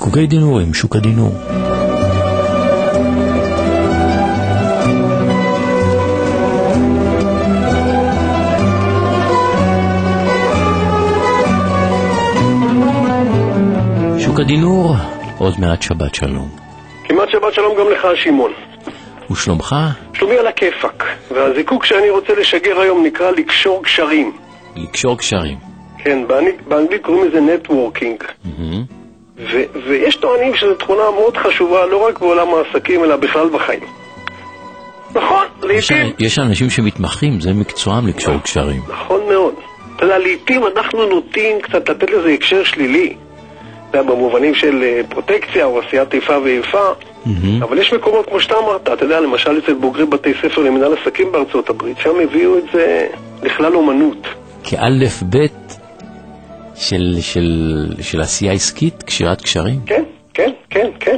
זיקוקי דינור עם שוק הדינור. שוק הדינור, עוד מעט שבת שלום. כמעט שבת שלום גם לך, שמעון. ושלומך? שלומי על הכיפק. והזיקוק שאני רוצה לשגר היום נקרא לקשור קשרים. לקשור קשרים. כן, באנגלית קוראים לזה נטוורקינג. ויש טוענים שזו תכונה מאוד חשובה, לא רק בעולם העסקים, אלא בכלל בחיים. נכון, לעתים... יש אנשים שמתמחים, זה מקצועם לקשור קשרים. נכון מאוד. אתה יודע, לעתים אנחנו נוטים קצת לתת לזה הקשר שלילי. במובנים של פרוטקציה או עשיית איפה ואיפה, אבל יש מקומות כמו שאתה אמרת, אתה יודע, למשל אצל בוגרי בתי ספר למנהל עסקים בארצות הברית, שם הביאו את זה לכלל אומנות. כאלף בית של עשייה עסקית, קשירת קשרים? כן, כן, כן, כן.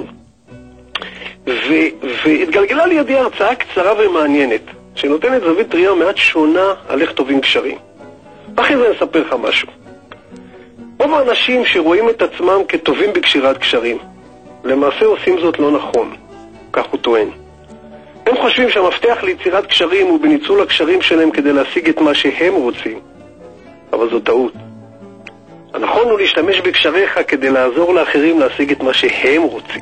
והתגלגלה לידי הרצאה קצרה ומעניינת, שנותנת זווית ראייה מעט שונה על איך טובים קשרים. אחרי זה נספר לך משהו. רוב האנשים שרואים את עצמם כטובים בקשירת קשרים, למעשה עושים זאת לא נכון, כך הוא טוען. הם חושבים שהמפתח ליצירת קשרים הוא בניצול הקשרים שלהם כדי להשיג את מה שהם רוצים, אבל זו טעות. הנכון הוא להשתמש בקשריך כדי לעזור לאחרים להשיג את מה שהם רוצים.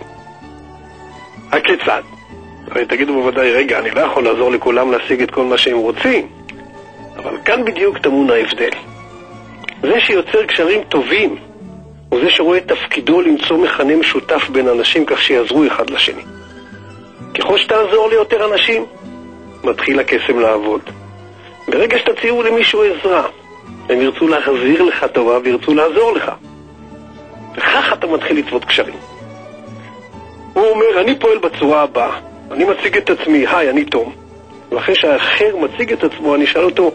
הכיצד? הרי תגידו בוודאי, רגע, אני לא יכול לעזור לכולם להשיג את כל מה שהם רוצים, אבל כאן בדיוק טמון ההבדל. זה שיוצר קשרים טובים, הוא זה שרואה את תפקידו למצוא מכנה משותף בין אנשים כך שיעזרו אחד לשני. ככל שתעזור ליותר אנשים, מתחיל הקסם לעבוד. ברגע שתציעו למישהו עזרה, הם ירצו להחזיר לך טובה וירצו לעזור לך. וכך אתה מתחיל לצוות קשרים. הוא אומר, אני פועל בצורה הבאה. אני מציג את עצמי, היי, אני תום. ואחרי שהאחר מציג את עצמו, אני אשאל אותו,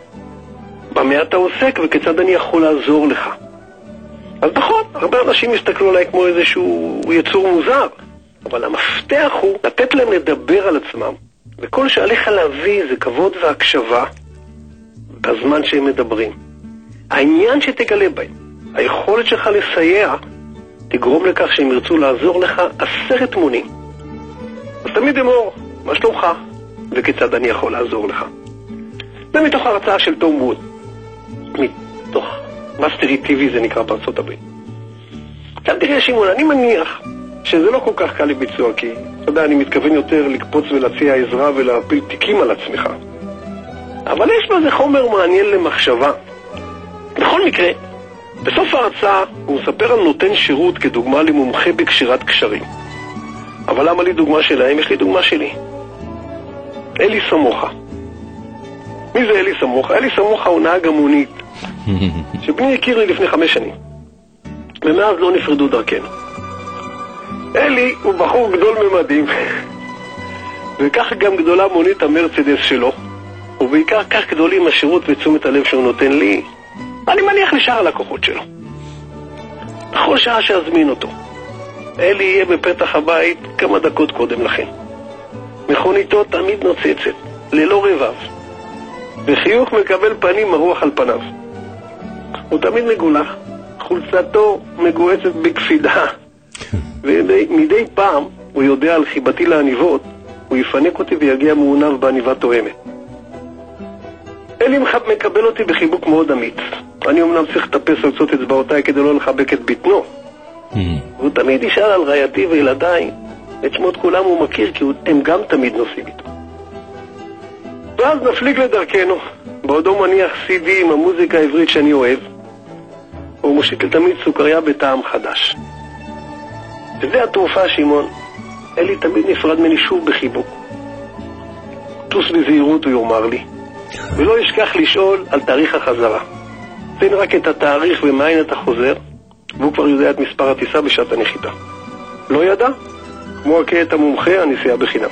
במה אתה עוסק וכיצד אני יכול לעזור לך? אז נכון, הרבה אנשים יסתכלו עליי כמו איזשהו יצור מוזר, אבל המפתח הוא לתת להם לדבר על עצמם, וכל שעליך להביא זה כבוד והקשבה בזמן שהם מדברים. העניין שתגלה בהם, היכולת שלך לסייע, תגרום לכך שהם ירצו לעזור לך 10 מונים. אז תמיד אמור, מה שלומך? וכיצד אני יכול לעזור לך? זה מתוך הרצאה של תום ווד, מתוך מאסטרי טיווי זה נקרא בארצות הברית. כאן תראה שמעון, אני מניח שזה לא כל כך קל לביצוע, כי אתה יודע, אני מתכוון יותר לקפוץ ולהציע עזרה ולהפיל תיקים על עצמך. אבל יש בזה חומר מעניין למחשבה. בכל מקרה, בסוף ההרצאה הוא מספר על נותן שירות כדוגמה למומחה בקשירת קשרים. אבל למה לי דוגמה שלהם? יש לי דוגמה שלי. אלי סמוכה. מי זה אלי סמוכה? אלי סמוכה הוא נהג המונית שבני הכיר לי לפני 5 שנים, ומאז לא נפרדו דרכנו. אלי הוא בחור גדול ממדים וכך גם גדולה מונית המרצדס שלו, ובעיקר כך גדולים השירות ותשומת הלב שהוא נותן לי, אני מניח לשאר הלקוחות שלו. בכל שעה שאזמין אותו, אלי יהיה בפתח הבית כמה דקות קודם לכן. מכוניתו תמיד נוצצת, ללא רבב, וחיוך מקבל פנים מרוח על פניו. הוא תמיד מגולח, חולצתו מגועצת בקפידה, ומדי פעם הוא יודע על חיבתי לעניבות, הוא יפנק אותי ויגיע מעונב בעניבה תואמת. אלי מקבל אותי בחיבוק מאוד אמיץ. אני אומנם צריך לטפס על צות אצבעותיי כדי לא לחבק את ביטנו. והוא תמיד ישאל על רעייתי וילדיי, את שמות כולם הוא מכיר כי הם גם תמיד נוסעים איתו. ואז נפליג לדרכנו, בעודו מניח CD עם המוזיקה העברית שאני אוהב, הוא מושיק לתמיד סוכריה בטעם חדש. וזה התרופה, שמעון. אלי תמיד נפרד ממני שוב בחיבוק. טוס בזהירות, הוא יאמר לי, ולא ישכח לשאול על תאריך החזרה. תן רק את התאריך ומאין אתה חוזר, והוא כבר יודע את מספר הטיסה בשעת הנחיתה. לא ידע? כמו הקטע המומחה, הנסיעה בחינם.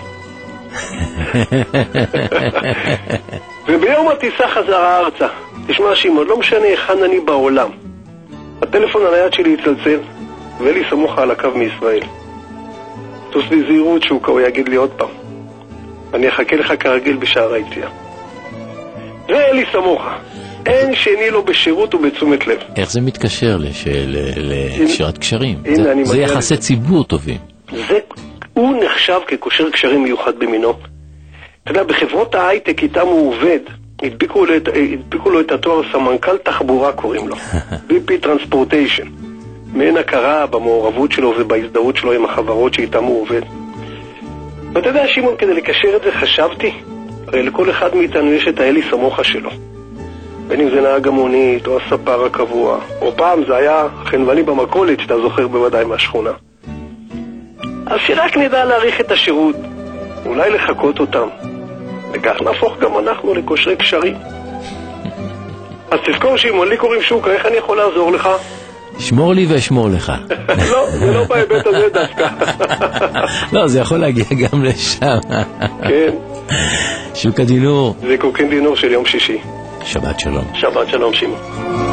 וביום הטיסה חזרה ארצה. תשמע שמעון, לא משנה היכן אני בעולם, הטלפון הנייד שלי יצלצל, ואלי סמוכה על הקו מישראל. טוס בזהירות שהוא הוא יגיד לי עוד פעם, אני אחכה לך כרגיל בשער היציאה. ואלי סמוכה, אין שני לו בשירות ובתשומת לב. איך זה מתקשר לקשירת קשרים? הנה, זה יחסי ציבור טובים. הוא נחשב כקושר קשרים מיוחד במינו. אתה יודע, בחברות ההייטק איתם הוא עובד, הדביקו לו את התואר סמנכ"ל תחבורה קוראים לו. VP Transportation. מעין הכרה במעורבות שלו ובהזדהות שלו עם החברות שאיתם הוא עובד. ואתה יודע, שמעון, כדי לקשר את זה חשבתי, הרי לכל אחד מאיתנו יש את האלי סמוכה שלו. בין אם זה נהג המונית או הספר הקבוע, או פעם זה היה חנווני במכולת שאתה זוכר בוודאי מהשכונה. אז שרק נדע להעריך את השירות, אולי לחכות אותם, וכך נהפוך גם אנחנו לקושרי קשרים. אז תזכור שמעון, לי קוראים שוקה, איך אני יכול לעזור לך? שמור לי ואשמור לך. לא, זה לא בהיבט הזה דווקא. לא, זה יכול להגיע גם לשם. כן. שוקה דינור. זה קוקין דינור של יום שישי. שבת שלום. שבת שלום, שמעון.